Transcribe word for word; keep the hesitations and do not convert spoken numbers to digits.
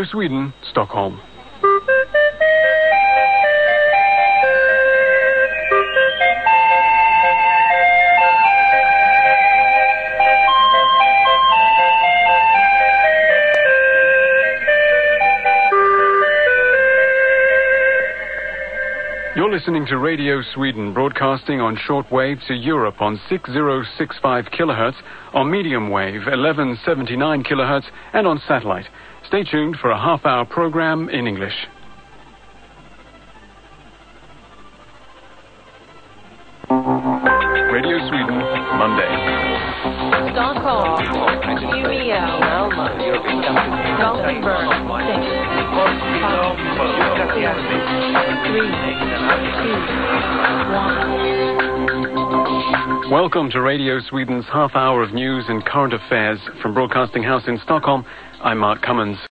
Sweden, Stockholm. You're listening to Radio Sweden, broadcasting on shortwave to Europe on six thousand sixty-five kilohertz, on medium wave eleven seventy-nine kilohertz, and on satellite. Stay tuned for a half-hour program in English. Radio Sweden, Monday. Stockholm, Umeå, Gothenburg, six, five, four, three, two, one. Welcome to Radio Sweden's half hour of news and current affairs from Broadcasting House in Stockholm. I'm Mark Cummins.